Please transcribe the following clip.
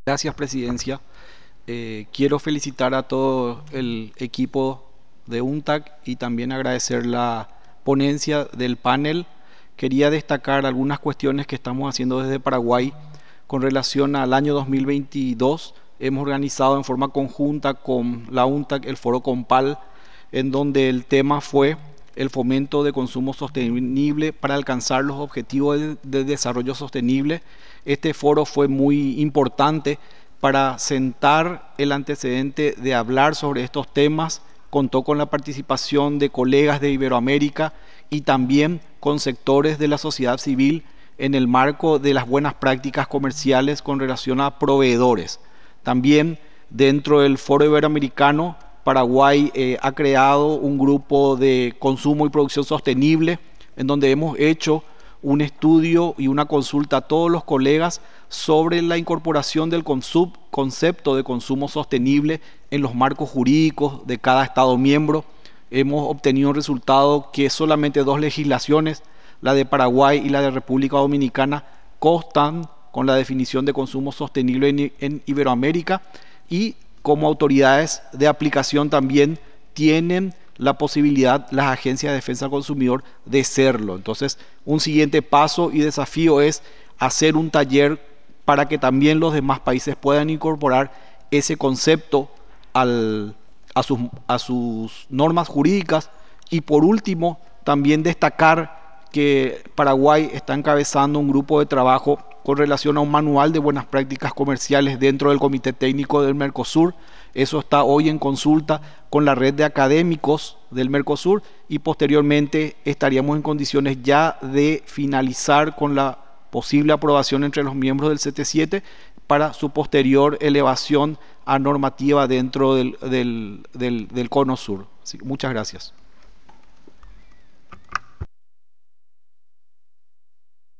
Gracias, Presidencia. Quiero felicitar a todo el equipo de UNTAC y también agradecer la ponencia del panel. Quería destacar algunas cuestiones que estamos haciendo desde Paraguay con relación al año 2022. Hemos organizado en forma conjunta con la UNTAC el foro Compal, en donde el tema fue el fomento de consumo sostenible para alcanzar los objetivos de desarrollo sostenible. Este foro fue muy importante para sentar el antecedente de hablar sobre estos temas. Contó con la participación de colegas de Iberoamérica y también con sectores de la sociedad civil en el marco de las buenas prácticas comerciales con relación a proveedores. También dentro del Foro Iberoamericano, Paraguay ha creado un grupo de consumo y producción sostenible en donde hemos hecho un estudio y una consulta a todos los colegas sobre la incorporación del concepto de consumo sostenible en los marcos jurídicos de cada Estado miembro. Hemos obtenido un resultado que solamente dos legislaciones, la de Paraguay y la de República Dominicana, constan con la definición de consumo sostenible en Iberoamérica, y como autoridades de aplicación también tienen la posibilidad las agencias de defensa del consumidor de serlo. Entonces, un siguiente paso y desafío es hacer un taller para que también los demás países puedan incorporar ese concepto al, a sus normas jurídicas. Y por último, también destacar que Paraguay está encabezando un grupo de trabajo con relación a un manual de buenas prácticas comerciales dentro del Comité Técnico del Mercosur. Eso está hoy en consulta con la red de académicos del Mercosur y posteriormente estaríamos en condiciones ya de finalizar con la posible aprobación entre los miembros del CT7 para su posterior elevación a normativa dentro del Cono Sur. Así que muchas gracias.